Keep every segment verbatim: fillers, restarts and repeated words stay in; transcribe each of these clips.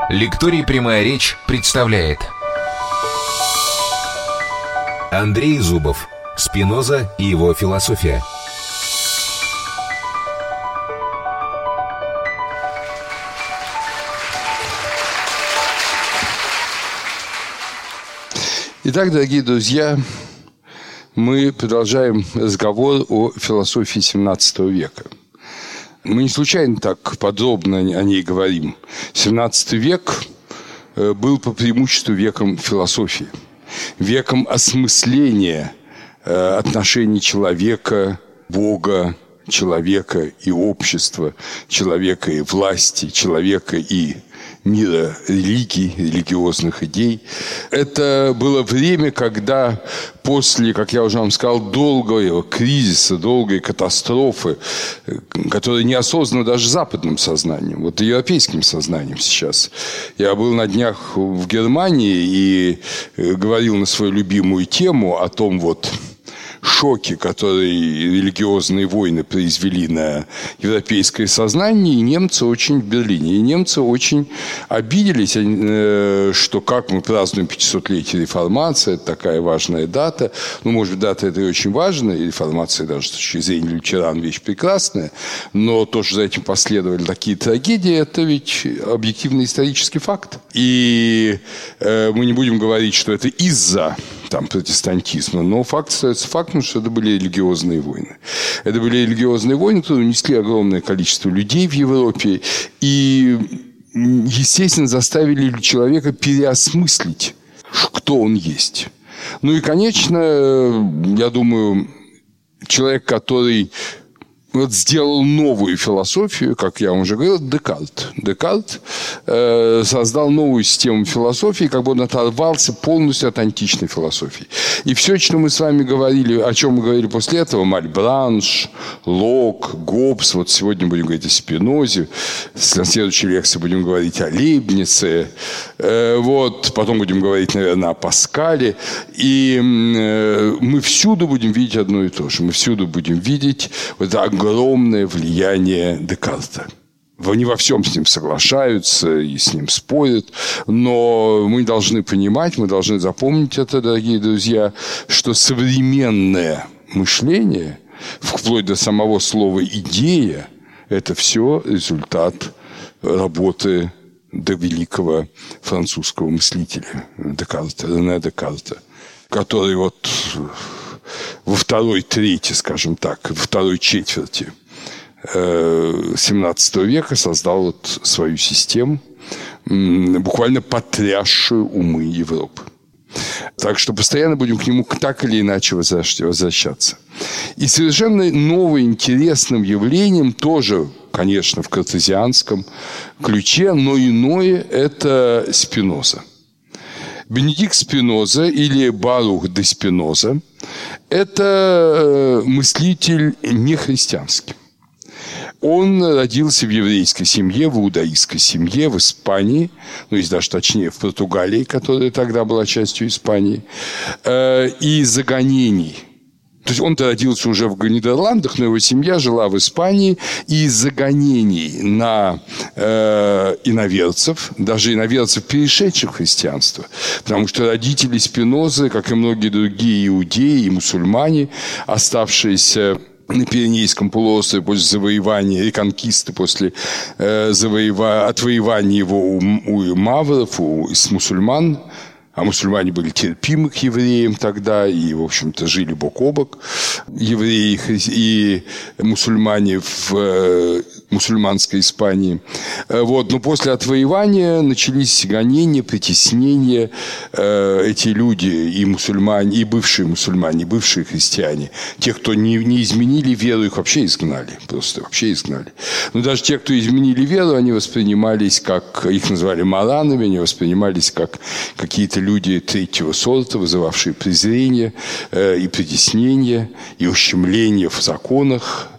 Лекторий «Прямая речь» представляет Андрей Зубов. Спиноза и его философия. Итак, дорогие друзья, мы продолжаем разговор о философии семнадцатого века. Мы не случайно так подробно о ней говорим. семнадцатый век был по преимуществу веком философии, веком осмысления отношений человека, Бога, человека и общества, человека и власти, человека и мира религий, религиозных идей. Это было время, когда после, как я уже вам сказал, долгого кризиса, долгой катастрофы, которая неосознанна даже западным сознанием, вот европейским сознанием сейчас. Я был на днях в Германии и говорил на свою любимую тему о том вот шоке, который религиозные войны произвели на европейское сознание, и немцы очень в Берлине. И немцы очень обиделись, что как мы празднуем пятисотлетие реформации, это такая важная дата. Ну, может быть, дата это и очень важная, и реформация даже с точки зрения лютеран вещь прекрасная, но то, что за этим последовали такие трагедии, это ведь объективный исторический факт. И э, мы не будем говорить, что это из-за там, протестантизма, но факт остается фактом, что это были религиозные войны. Это были религиозные войны, которые унесли огромное количество людей в Европе и, естественно, заставили человека переосмыслить, кто он есть. Ну и, конечно, я думаю, человек, который вот сделал новую философию, как я вам уже говорил, Декарт. Декарт э, создал новую систему философии, как бы он оторвался полностью от античной философии. И все, что мы с вами говорили, о чем мы говорили после этого, Мальбранш, Лок, Гоббс, вот сегодня будем говорить о Спинозе, на следующей лекции будем говорить о Лейбнице, э, вот, потом будем говорить, наверное, о Паскале, и э, мы всюду будем видеть одно и то же. Мы всюду будем видеть вот это огромное влияние Декарта. Они во всем с ним соглашаются и с ним спорят, но мы должны понимать, мы должны запомнить это, дорогие друзья, что современное мышление, вплоть до самого слова «идея», это все результат работы до великого французского мыслителя Декарта, Рене Декарта, который вот во второй трети, скажем так, во второй четверти семнадцатого века создал вот свою систему, буквально потрясшую умы Европы. Так что постоянно будем к нему так или иначе возвращаться. И совершенно новым интересным явлением тоже, конечно, в картезианском ключе, но иное – это Спиноза. Бенедикт Спиноза или Барух де Спиноза – это мыслитель нехристианский. Он родился в еврейской семье, в иудаистской семье в Испании, ну, если даже точнее, в Португалии, которая тогда была частью Испании, и из-за гонений. То есть он-то родился уже в Нидерландах, но его семья жила в Испании, и из-за гонений на э, иноверцев, даже иноверцев, перешедших в христианство, потому что родители Спинозы, как и многие другие иудеи и мусульмане, оставшиеся на Пиренейском полуострове после завоевания, реконкисты, после э, завоева... отвоевания его у, у мавров, у мусульман, а мусульмане были терпимы к евреям тогда и, в общем-то, жили бок о бок, евреи и мусульмане в мусульманской Испании. Вот. Но после отвоевания начались гонения, притеснения. Эти люди, и мусульмане, и бывшие мусульмане, и бывшие христиане, те, кто не, не изменили веру, их вообще изгнали. Просто вообще изгнали. Но даже те, кто изменили веру, они воспринимались как, их называли маранами, они воспринимались как какие-то люди третьего сорта, вызывавшие презрение и притеснение, и ущемление в законах.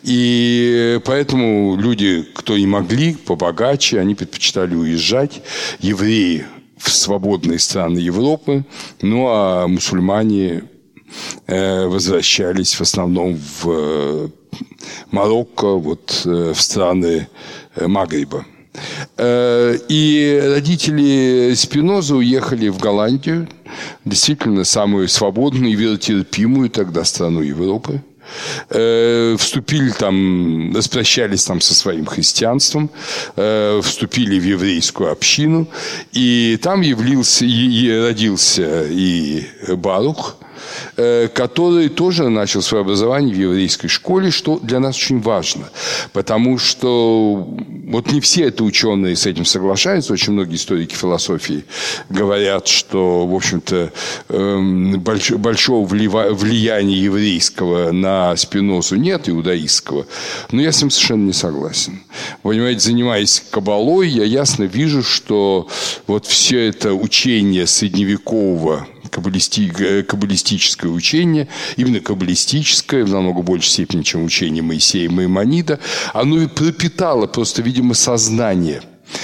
И поэтому люди, кто не могли, побогаче, они предпочитали уезжать. Евреи в свободные страны Европы, ну а мусульмане возвращались в основном в Марокко, вот, в страны Магриба. И родители Спинозы уехали в Голландию, действительно самую свободную и веротерпимую тогда страну Европы. Вступили там, распрощались там со своим христианством, вступили в еврейскую общину, и там явился, и родился и Барух, который тоже начал свое образование в еврейской школе, что для нас очень важно, потому что вот не все это ученые с этим соглашаются, очень многие историки философии говорят, что, в общем-то, большого влияния еврейского на Спинозу нет, иудаистского, но я с ним совершенно не согласен. Вы понимаете, занимаясь каббалой, я ясно вижу, что вот все это учение средневекового, Каббалисти... каббалистическое учение, именно каббалистическое, в намного большей степени, чем учение Моисея и Маймонида, оно и пропитало просто, видимо, сознание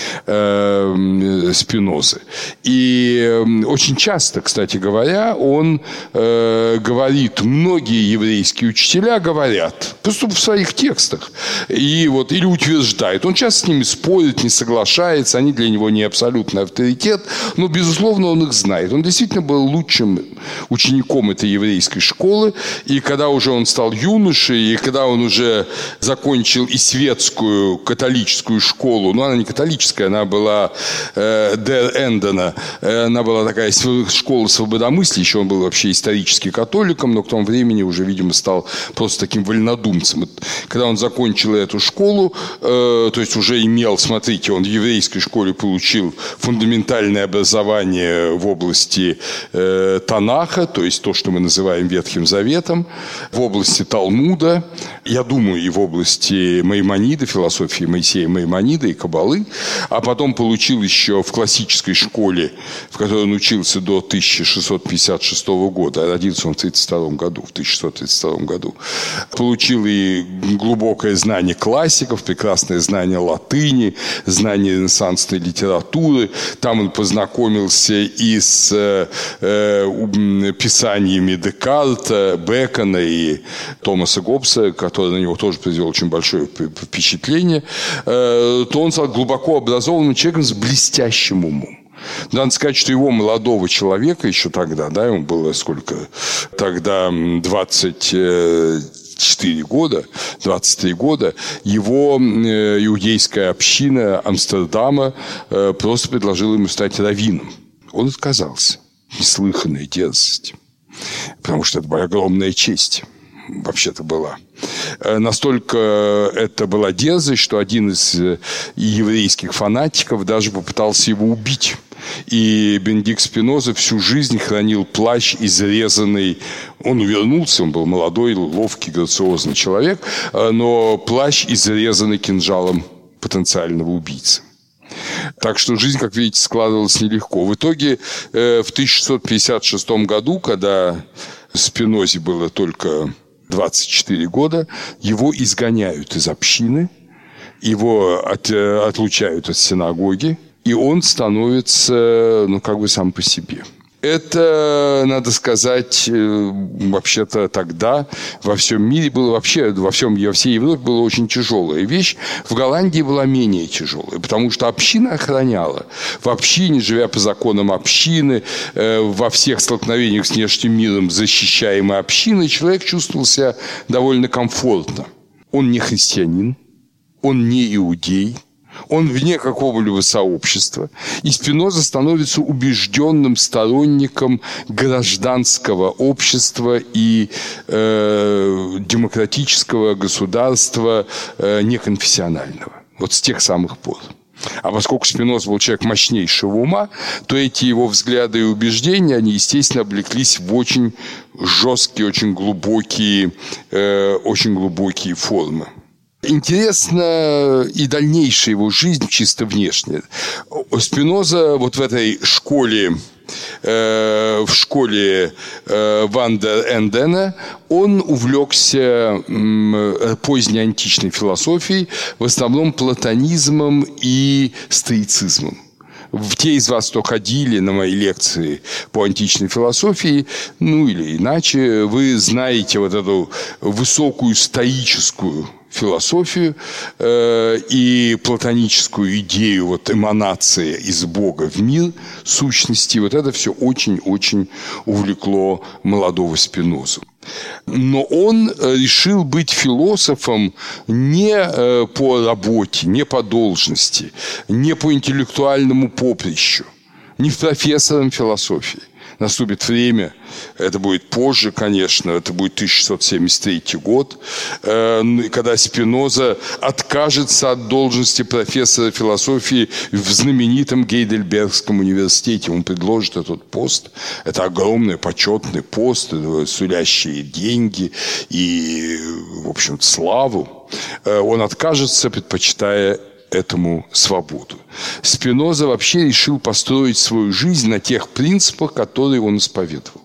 э, Спинозы. И очень часто, кстати говоря, он э, говорит, многие еврейские учителя говорят, просто в своих текстах, и вот, или утверждает. Он часто с ними спорит, не соглашается, они для него не абсолютный авторитет, но, безусловно, он их знает. Он действительно был лучшим учеником этой еврейской школы, и когда уже он стал юношей, и когда он уже закончил и светскую католическую школу, ну, она не католическая, она была э, Дер Эндена, она была такая школа свободомыслия, он был вообще исторически католиком, но к тому времени уже, видимо, стал просто таким вольнодумцем. Когда он закончил эту школу, э, то есть уже имел, смотрите, он в еврейской школе получил фундаментальное образование в области э, Танаха, то есть то, что мы называем Ветхим Заветом, в области Талмуда, я думаю, и в области Маймонида, философии Моисея Маймонида и Каббалы, а потом получил еще в классической школе, в которой он учился до тысяча шестьсот пятьдесят шестого года, а родился он в тридцать втором году, в тысяча шестьсот тридцать втором году, получил и глубокое знание классиков, прекрасное знание латыни, знание ренессансной литературы. Там он познакомился и с э, писаниями Декарта, Бекона и Томаса Гоббса, который на него тоже произвел очень большое впечатление, э, то он стал глубоко образованным человеком с блестящим умом. Надо сказать, что его молодого человека еще тогда, да, ему было сколько? Тогда двадцать четыре года, двадцать три года, его иудейская община Амстердама просто предложила ему стать раввином. Он отказался. Неслыханная дерзость. Потому что это была огромная честь. Вообще-то была. Настолько это была дерзость, что один из еврейских фанатиков даже попытался его убить. И Бенедикт Спиноза всю жизнь хранил плащ, изрезанный. Он увернулся, он был молодой, ловкий, грациозный человек, но плащ, изрезанный кинжалом потенциального убийцы. Так что жизнь, как видите, складывалась нелегко. В итоге в тысяча шестьсот пятьдесят шестом году, когда Спинозе было только двадцать четыре года, его изгоняют из общины, его от, отлучают от синагоги, и он становится, ну, как бы сам по себе. Это, надо сказать, вообще-то тогда во всем мире было вообще, во, всем, во всей Европе была очень тяжелая вещь. В Голландии была менее тяжелая, потому что община охраняла. В общине, живя по законам общины, во всех столкновениях с внешним миром, защищаемой общиной, человек чувствовал себя довольно комфортно. Он не христианин, он не иудей, он вне какого-либо сообщества. И Спиноза становится убежденным сторонником гражданского общества и э, демократического государства э, неконфессионального. Вот с тех самых пор. А поскольку Спиноза был человек мощнейшего ума, то эти его взгляды и убеждения, они, естественно, облеклись в очень жесткие, очень глубокие, э, очень глубокие формы. Интересна и дальнейшая его жизнь чисто внешне. Спиноза вот в этой школе, э, в школе э, Ван дер Эндена, он увлекся э, поздней античной философией, в основном платонизмом и стоицизмом. Те из вас, кто ходили на мои лекции по античной философии, ну или иначе, вы знаете вот эту высокую стоическую философию э, и платоническую идею вот эманации из Бога в мир сущности. Вот это все очень-очень увлекло молодого Спинозу. Но он решил быть философом не по работе, не по должности, не по интеллектуальному поприщу, не профессором философии. Наступит время, это будет позже, конечно, это будет тысяча шестьсот семьдесят третий год, когда Спиноза откажется от должности профессора философии в знаменитом Гейдельбергском университете. Он предложит этот пост. Это огромный почетный пост, сулящие деньги и, в общем, славу. Он откажется, предпочитая этому свободу. Спиноза вообще решил построить свою жизнь на тех принципах, которые он исповедовал.